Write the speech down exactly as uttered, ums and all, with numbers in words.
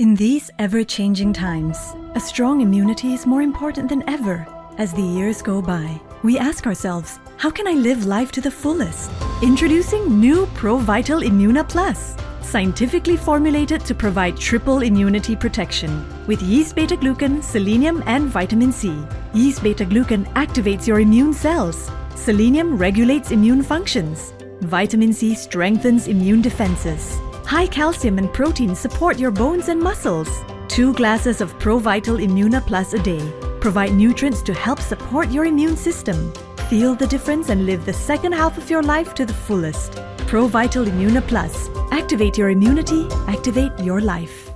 In these ever-changing times, a strong immunity is more important than ever. As the years go by, we ask ourselves, how can I live life to the fullest? Introducing new ProVital Immuna Plus, scientifically formulated to provide triple immunity protection with yeast beta-glucan, selenium, and vitamin C. Yeast beta-glucan activates your immune cells. Selenium regulates immune functions. Vitamin C strengthens immune defenses. High calcium and protein support your bones and muscles. Two glasses of ProVital Immuna Plus a day provide nutrients to help support your immune system. Feel the difference and live the second half of your life to the fullest. ProVital Immuna Plus. Activate your immunity, activate your life.